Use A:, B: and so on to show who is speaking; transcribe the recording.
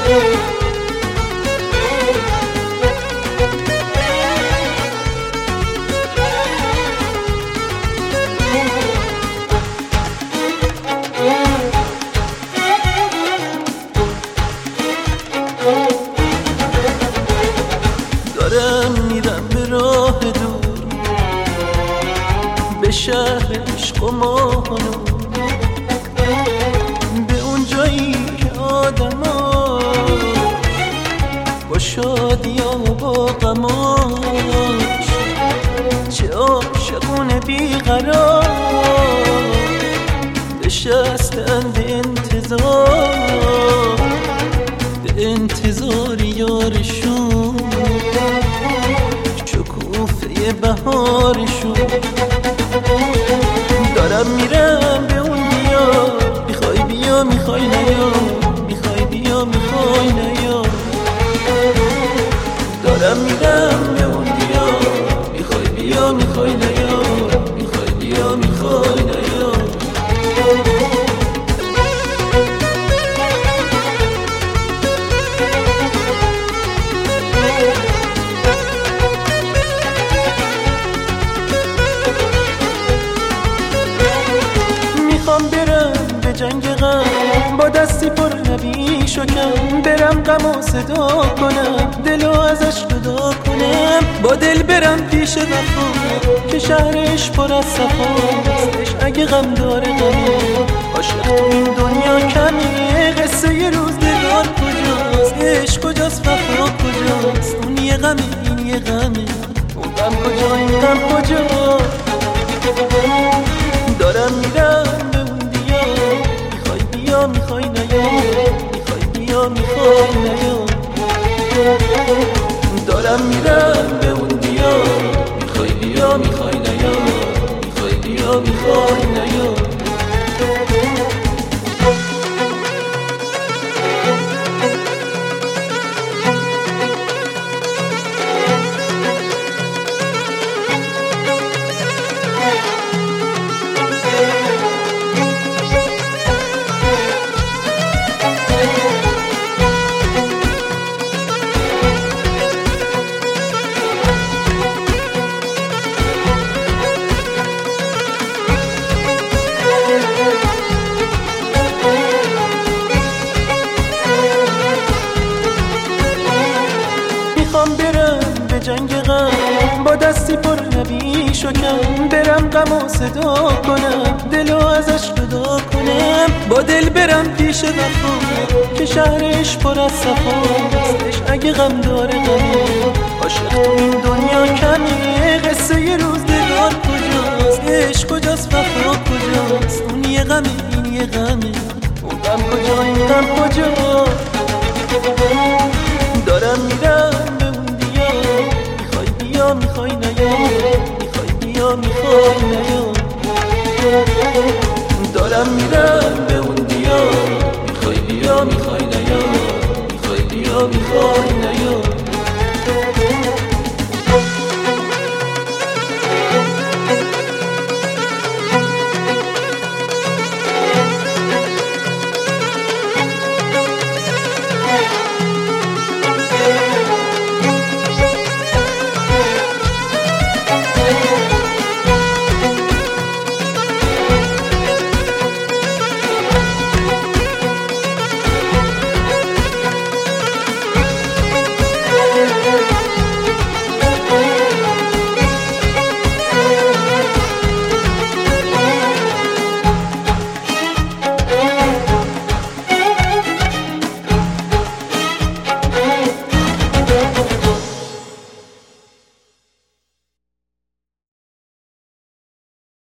A: دارم میرم به راه دور، به شهر عشق و ماهانو، به اون جایی که آدماش با شادیام و با غماش چه عاشقونه بیقرار نشستن به انتظار یارشون، شکوفه بهارشون. دارم میرم به اون دیار، میخوای بیا میخوای نیا، میخوای بیا میخوای نیا. دارم میرم به اون دیار، میخوای بیا میخوای نیا، میخوای بیا میخوای نیا. میخوام برم به جنگ غم، با دستی پر نبی شکم، برم غم و صدا کنم، دلو ازش جدا کنم. با دل برم پیش وفا که شهرش پر از صفاست، اگه غم داره غمه، عاشق تو این دنیا کمیه. قصه یه روزگار کجاست، عشق کجاست، وفا کجاست؟ اون یه غمه این یه غمه، اون غم کجا این غم کجا؟ دارم میرم به اون دیار، میخوای بیا میخوای نیا، میخوای بیا میخوای نیا. دارم میرم به اون دیار، میخوای بیا میخوای نیا، میخوای بیا میخوای نیا. میخوام برم به جنگ غم، با دستی پر نبی شکم، برم غم و صدا کنم، دلو ازش جدا کنم. با دل برم پیش وفا که شهرش پر از صفاست، اگه غم داره غمه، عاشق تو این دنیا کمیه. قصه یه روزگار کجاست، عشق کجاست، وفا کجاست؟ اون یه غمه این یه غمه، اون غم کجا این غم کجا؟ دارم میرم به اون دیار، میخوای بیا میخوای نیا، میخوای بیا میخوای نیا. دارم میرم به اون دیار، میخوای بیا میخوای نیا، میخوای بیا میخوای